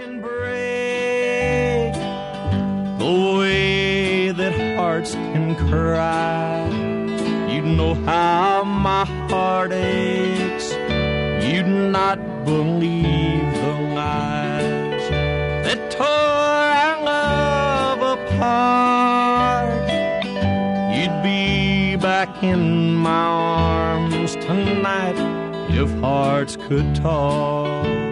can break the way that hearts can cry. You'd know how my heart aches. You'd not believe the lies that tore our love apart. You'd be back in my arms tonight if hearts could talk.